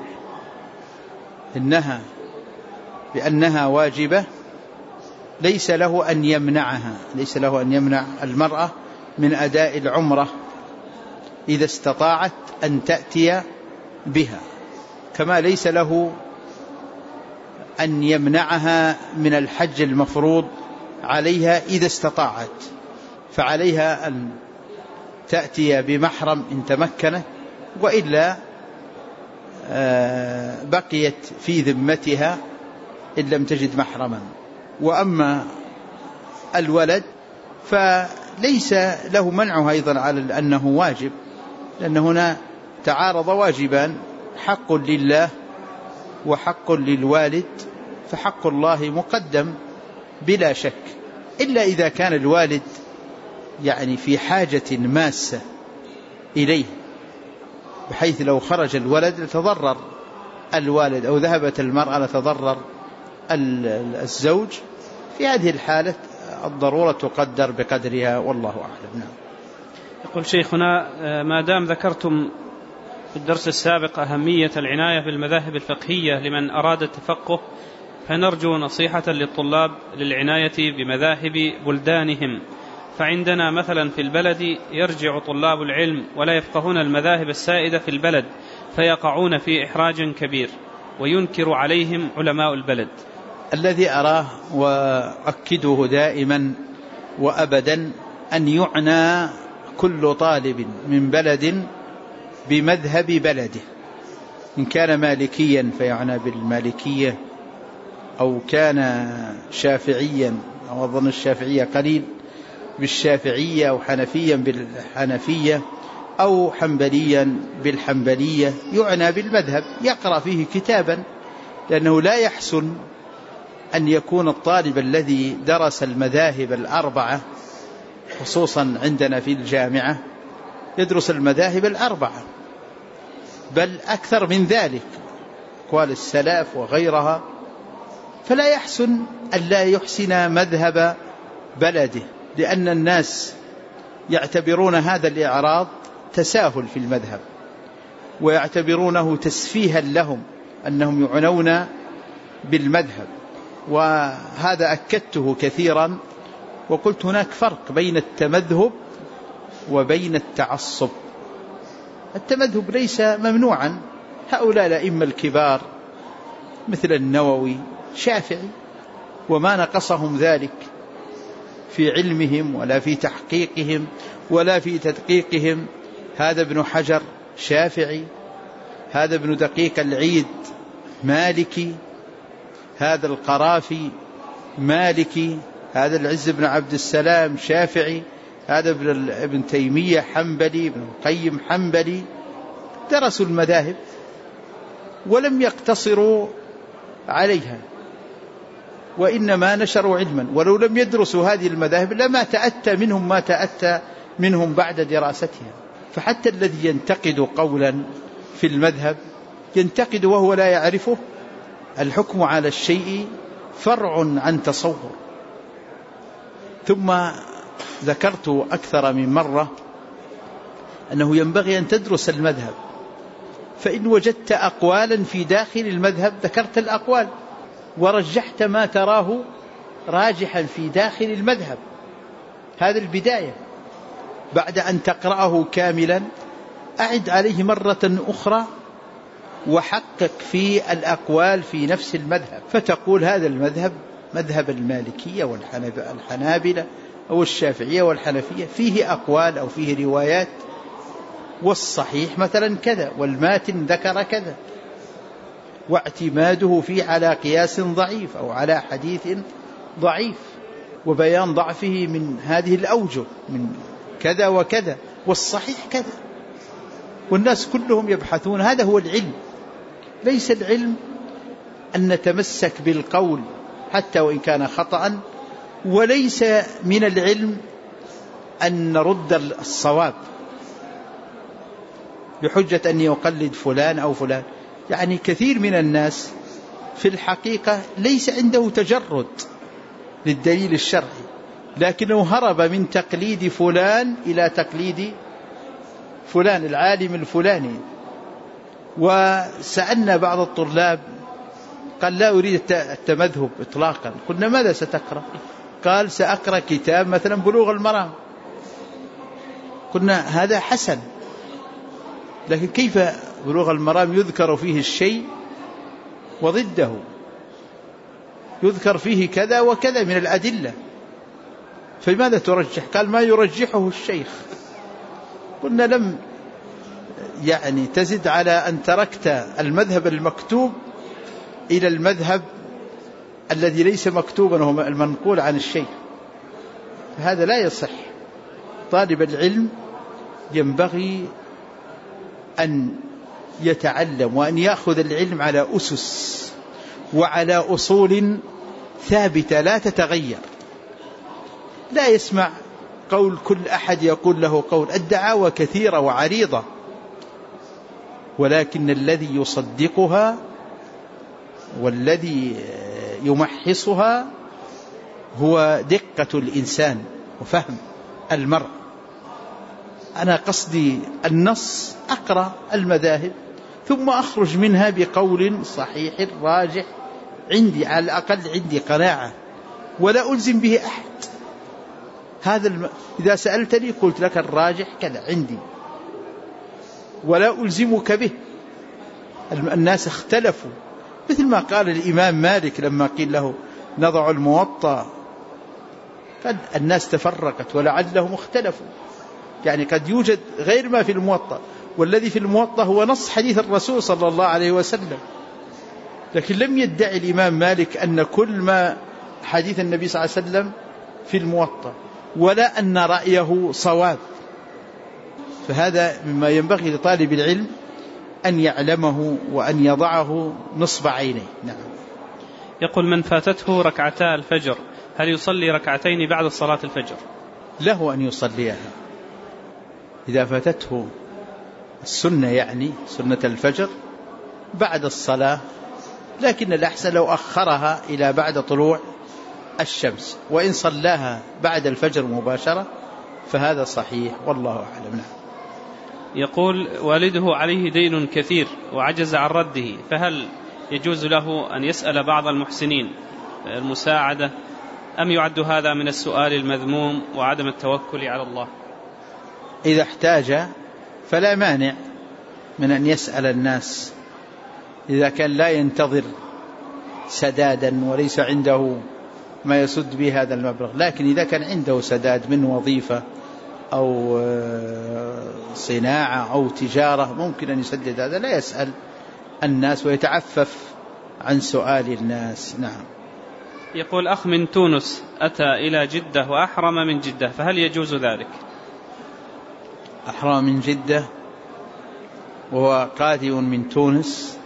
بأنها واجبة ليس له أن يمنعها، ليس له أن يمنع المرأة من أداء العمرة إذا استطاعت أن تأتي بها، كما ليس له أن يمنعها من الحج المفروض عليها إذا استطاعت، فعليها أن تأتي بمحرم إن تمكنت، وإلا بقيت في ذمتها إن لم تجد محرما. وأما الولد فليس له منعها أيضا على أنه واجب، لأن هنا تعارض واجبان: حق لله وحق للوالد، فحق الله مقدم بلا شك، إلا إذا كان الوالد يعني في حاجة ماسة إليه، بحيث لو خرج الولد لتضرر الوالد، أو ذهبت المرأة لتضرر الزوج. في هذه الحالة الضرورة تقدر بقدرها، والله أعلم. نعم. يقول شيخنا: ما دام ذكرتم في الدرس السابق أهمية العناية بالمذاهب الفقهية لمن أراد التفقه، فنرجو نصيحة للطلاب للعناية بمذاهب بلدانهم. فعندنا مثلا في البلد يرجع طلاب العلم ولا يفقهون المذاهب السائدة في البلد، فيقعون في إحراج كبير، وينكر عليهم علماء البلد. الذي أراه وأكده دائما وأبدا أن يعنى كل طالب من بلد بمذهب بلده، إن كان مالكيا فيعنى بالمالكية، أو كان شافعيا، أو أظن الشافعية قليل، بالشافعية، أو حنفيا بالحنفية، أو حنبليا بالحنبلية، يعنى بالمذهب، يقرأ فيه كتابا، لأنه لا يحسن أن يكون الطالب الذي درس المذاهب الأربعة، خصوصا عندنا في الجامعة يدرس المذاهب الأربعة بل أكثر من ذلك، أقوال السلف وغيرها، فلا يحسن أن لا يحسن مذهب بلده، لأن الناس يعتبرون هذا الإعراض تساهل في المذهب، ويعتبرونه تسفيها لهم أنهم يعنون بالمذهب. وهذا أكدته كثيرا، وقلت هناك فرق بين التمذهب وبين التعصب. التمذهب ليس ممنوعا، هؤلاء الأئمة الكبار مثل النووي، شافعي، وما نقصهم ذلك في علمهم ولا في تحقيقهم ولا في تدقيقهم. هذا ابن حجر شافعي، هذا ابن دقيق العيد مالكي، هذا القرافي مالكي، هذا العز بن عبد السلام شافعي، هذا ابن تيمية حنبلي، ابن القيم حنبلي. درسوا المذاهب ولم يقتصروا عليها، وإنما نشروا علما، ولو لم يدرسوا هذه المذاهب لما تأتى منهم ما تأتى منهم بعد دراستها. فحتى الذي ينتقد قولا في المذهب ينتقد وهو لا يعرفه. الحكم على الشيء فرع عن تصور. ثم ذكرت أكثر من مرة أنه ينبغي أن تدرس المذهب، فإن وجدت أقوالا في داخل المذهب ذكرت الأقوال ورجحت ما تراه راجحا في داخل المذهب. هذا البداية. بعد أن تقرأه كاملا أعد عليه مرة أخرى وحقق في الأقوال في نفس المذهب، فتقول هذا المذهب مذهب المالكية والحنابلة أو الشافعية والحنفية فيه أقوال أو فيه روايات، والصحيح مثلا كذا، والماتن ذكر كذا، واعتماده فيه على قياس ضعيف أو على حديث ضعيف، وبيان ضعفه من هذه الأوجه من كذا وكذا، والصحيح كذا. والناس كلهم يبحثون. هذا هو العلم. ليس العلم أن نتمسك بالقول حتى وإن كان خطأ، وليس من العلم أن نرد الصواب بحجة أن يقلد فلان أو فلان. يعني كثير من الناس في الحقيقة ليس عنده تجرد للدليل الشرعي، لكنه هرب من تقليد فلان إلى تقليد فلان العالم الفلاني. وسألنا بعض الطلاب قال لا أريد التمذهب إطلاقا. قلنا ماذا ستقرأ؟ قال سأقرأ كتاب مثلا بلوغ المرام. قلنا هذا حسن، لكن كيف بلوغ المرام يذكر فيه الشيء وضده، يذكر فيه كذا وكذا من الأدلة، فلماذا ترجح؟ قال ما يرجحه الشيخ. قلنا لم يعني تزد على أن تركت المذهب المكتوب إلى المذهب الذي ليس مكتوبا وهو المنقول عن الشيخ. هذا لا يصح. طالب العلم ينبغي أن يتعلم وأن يأخذ العلم على أسس وعلى أصول ثابتة لا تتغير. لا يسمع قول كل أحد يقول له قول. الدعاوى كثيرة وعريضة، ولكن الذي يصدقها والذي يمحصها هو دقة الإنسان وفهم المرء. أنا قصدي النص، أقرأ المذاهب ثم أخرج منها بقول صحيح راجح عندي، على الأقل عندي قناعة، ولا ألزم به أحد. هذا إذا سألتني قلت لك الراجح كذا عندي، ولا ألزمك به. الناس اختلفوا، مثل ما قال الإمام مالك لما قيل له نضع الموطأ، قد الناس تفرقت ولعلهم اختلفوا. يعني قد يوجد غير ما في الموطأ، والذي في الموطأ هو نص حديث الرسول صلى الله عليه وسلم. لكن لم يدعي الإمام مالك أن كل ما حديث النبي صلى الله عليه وسلم في الموطأ، ولا أن رأيه صواب. فهذا مما ينبغي لطالب العلم أن يعلمه وأن يضعه نصب عينيه. نعم. يقول من فاتته ركعتا الفجر هل يصلي ركعتين بعد صلاة الفجر؟ له أن يصليها إذا فاتته السنة، يعني سنة الفجر بعد الصلاة، لكن الأحسن لو أخرها إلى بعد طلوع الشمس، وإن صلاها بعد الفجر مباشرة فهذا صحيح والله أعلم. نعم. يقول والده عليه دين كثير وعجز عن رده، فهل يجوز له أن يسأل بعض المحسنين المساعدة، أم يعد هذا من السؤال المذموم وعدم التوكل على الله؟ إذا احتاج فلا مانع من أن يسأل الناس، إذا كان لا ينتظر سدادا وليس عنده ما يسد به هذا المبلغ. لكن إذا كان عنده سداد من وظيفة أو صناعة أو تجارة ممكن أن يسدد هذا، لا يسأل الناس ويتعفف عن سؤال الناس. نعم. يقول أخ من تونس أتى إلى جدة وأحرم من جدة، فهل يجوز ذلك؟ أحرم من جدة وهو قادم من تونس،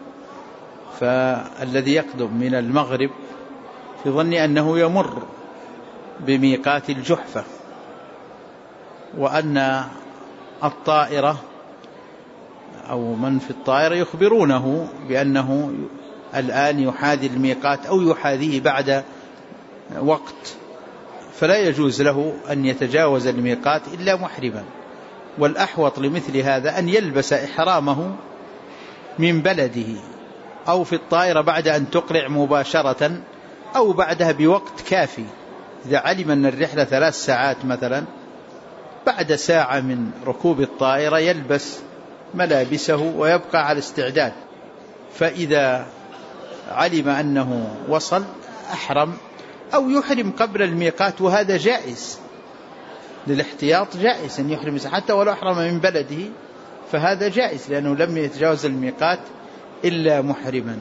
فالذي يقدم من المغرب في ظني أنه يمر بميقات الجحفة، وأن الطائرة أو من في الطائرة يخبرونه بأنه الآن يحاذي الميقات أو يحاذيه بعد وقت، فلا يجوز له أن يتجاوز الميقات إلا محرما. والأحوط لمثل هذا أن يلبس إحرامه من بلده أو في الطائرة بعد أن تقلع مباشرة أو بعدها بوقت كافي. إذا علم أن الرحلة 3 ساعات مثلا، بعد ساعة من ركوب الطائرة يلبس ملابسه ويبقى على استعداد. فإذا علم أنه وصل أحرم أو يحرم قبل الميقات، وهذا جائز للاحتياط، جائز أن يحرم حتى ولو أحرم من بلده، فهذا جائز لأنه لم يتجاوز الميقات إلا محرما.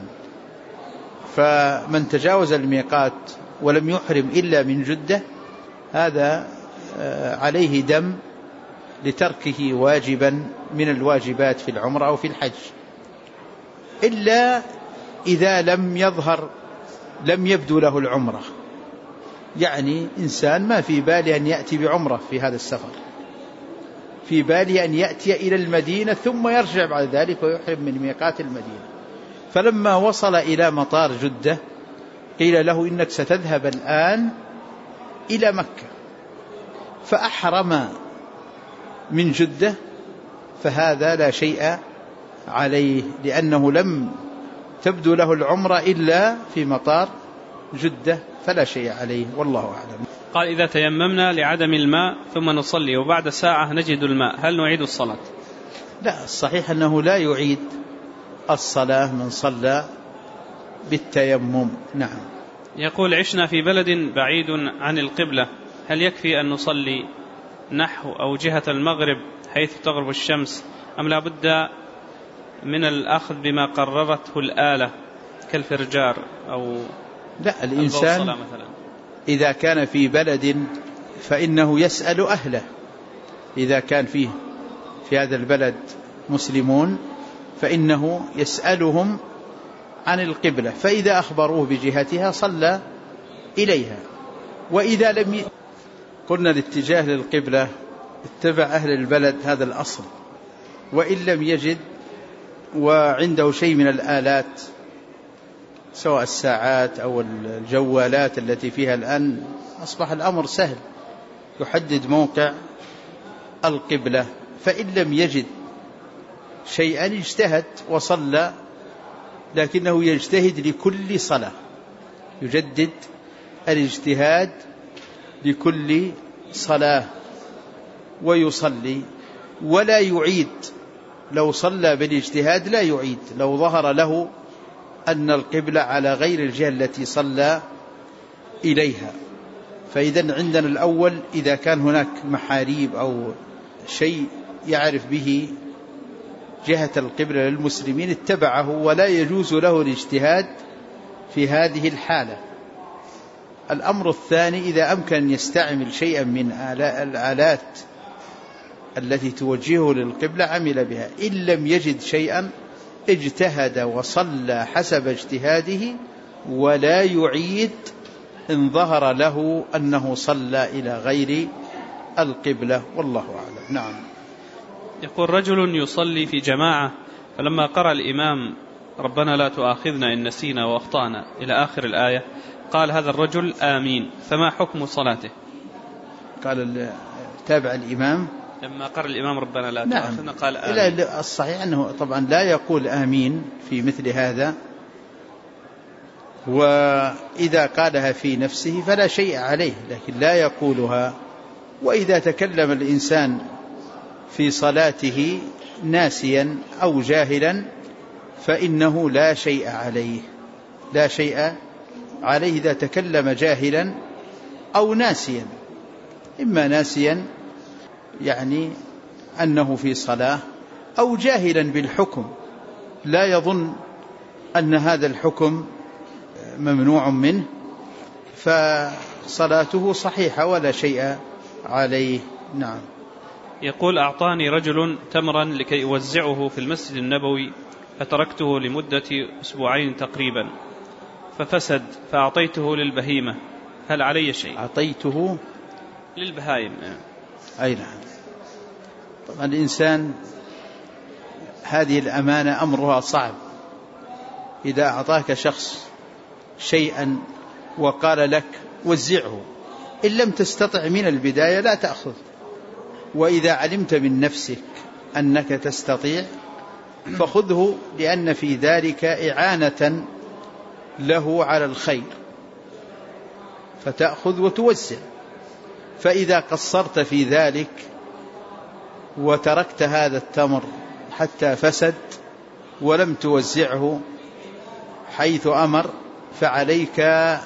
فمن تجاوز الميقات ولم يحرم إلا من جدة هذا عليه دم لتركه واجبا من الواجبات في العمرة أو في الحج، إلا إذا لم يبدو له العمرة. يعني إنسان ما في باله أن يأتي بعمرة في هذا السفر، في باله أن يأتي إلى المدينة ثم يرجع بعد ذلك ويحرم من ميقات المدينة، فلما وصل إلى مطار جدة قيل له إنك ستذهب الآن إلى مكة، فأحرم من جدة، فهذا لا شيء عليه لأنه لم تبدو له العمرة إلا في مطار جدة، فلا شيء عليه والله أعلم. قال إذا تيممنا لعدم الماء ثم نصلي وبعد ساعة نجد الماء هل نعيد الصلاة؟ لا، الصحيح أنه لا يعيد الصلاة من صلى بالتيمم. نعم. يقول عشنا في بلد بعيد عن القبلة، هل يكفي أن نصلي نحو أو جهة المغرب حيث تغرب الشمس، أم لا بد من الأخذ بما قررته الآلة كالفرجار أو لا، الإنسان إذا كان في بلد فإنه يسأل أهله، إذا كان في هذا البلد مسلمون فإنه يسألهم عن القبلة، فإذا أخبروه بجهتها صلى إليها. وإذا لم قلنا الاتجاه للقبلة اتبع أهل البلد، هذا الأصل. وإن لم يجد وعنده شيء من الآلات سواء الساعات أو الجوالات التي فيها الآن أصبح الأمر سهل، يحدد موقع القبلة، فإن لم يجد شيئا اجتهد وصلى، لكنه يجتهد لكل صلاة، يجدد الاجتهاد لكل صلاة ويصلي ولا يعيد. لو صلى بالاجتهاد لا يعيد لو ظهر له أن القبلة على غير الجهة التي صلى إليها. فإذا عندنا الأول إذا كان هناك محاريب أو شيء يعرف به جهة القبلة للمسلمين اتبعه، ولا يجوز له الاجتهاد في هذه الحالة. الأمر الثاني إذا أمكن أن يستعمل شيئا من الآلات التي توجهه للقبلة عمل بها، إن لم يجد شيئا اجتهد وصلى حسب اجتهاده ولا يعيد إن ظهر له أنه صلى إلى غير القبلة، والله أعلم. نعم. يقول رجل يصلي في جماعة فلما قرأ الإمام ربنا لا تؤاخذنا إن نسينا وأخطأنا إلى آخر الآية قال هذا الرجل آمين، فما حكم صلاته؟ قال تابع الإمام لما قرأ الإمام ربنا لا تؤاخذنا قال آمين. لا، الصحيح أنه طبعا لا يقول آمين في مثل هذا، وإذا قالها في نفسه فلا شيء عليه، لكن لا يقولها. وإذا تكلم الإنسان في صلاته ناسيا أو جاهلا فإنه لا شيء عليه، لا شيء عليه إذا تكلم جاهلا أو ناسيا، إما ناسيا يعني أنه في صلاة أو جاهلا بالحكم لا يظن أن هذا الحكم ممنوع منه، فصلاته صحيحة ولا شيء عليه. نعم. يقول أعطاني رجل تمرا لكي أوزعه في المسجد النبوي فتركته لمدة 2 أسبوع تقريبا ففسد، فأعطيته للبهيمة، هل علي شيء؟ أعطيته للبهائم. أي نعم. طبعا الإنسان هذه الأمانة أمرها صعب. إذا أعطاك شخص شيئا وقال لك وزعه، إن لم تستطع من البداية لا تأخذ، وإذا علمت من نفسك أنك تستطيع فخذه، لأن في ذلك إعانة له على الخير، فتأخذ وتوزع. فإذا قصرت في ذلك وتركت هذا التمر حتى فسد ولم توزعه حيث أمر، فعليك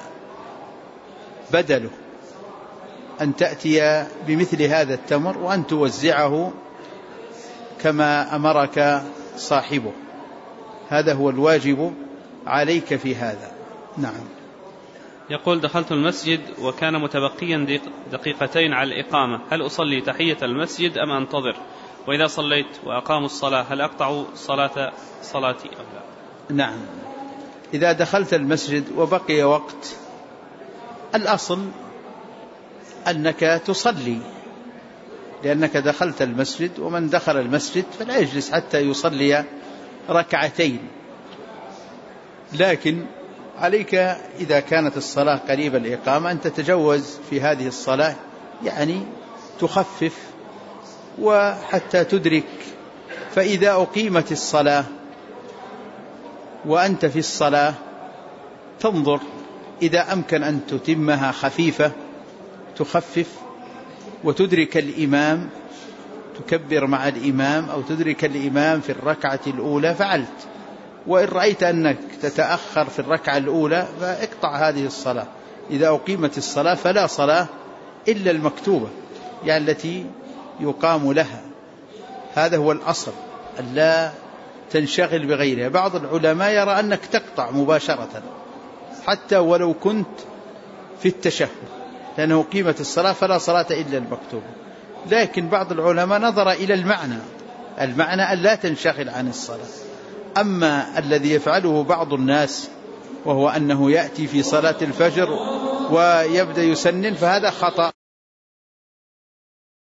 بدله، أن تأتي بمثل هذا التمر وأن توزعه كما أمرك صاحبه. هذا هو الواجب عليك في هذا. نعم. يقول: دخلت المسجد وكان متبقيا دقيقتين على الإقامة، هل أصلي تحية المسجد أم أنتظر؟ وإذا صليت وأقاموا الصلاة هل أقطع صلاتي أم لا؟ نعم، إذا دخلت المسجد وبقي وقت الأصل أنك تصلي، لأنك دخلت المسجد، ومن دخل المسجد فلا يجلس حتى يصلي ركعتين. لكن عليك إذا كانت الصلاة قريبة الإقامة أن تتجوز في هذه الصلاة، يعني تخفف وحتى تدرك. فإذا أقيمت الصلاة وأنت في الصلاة تنظر، إذا أمكن أن تتمها خفيفة تخفف وتدرك الإمام، تكبر مع الإمام أو تدرك الإمام في الركعة الأولى فعلت. وإن رأيت أنك تتأخر في الركعة الأولى فاقطع هذه الصلاة. إذا أقيمت الصلاة فلا صلاة إلا المكتوبة، يعني التي يقام لها. هذا هو الأصل، أن لا تنشغل بغيرها. بعض العلماء يرى أنك تقطع مباشرة حتى ولو كنت في التشهد، لأنه قيمت الصلاة فلا صلاة إلا المكتوبة. لكن بعض العلماء نظر إلى المعنى أن لا تنشغل عن الصلاة. أما الذي يفعله بعض الناس وهو أنه يأتي في صلاة الفجر ويبدأ يسنن، فهذا خطأ.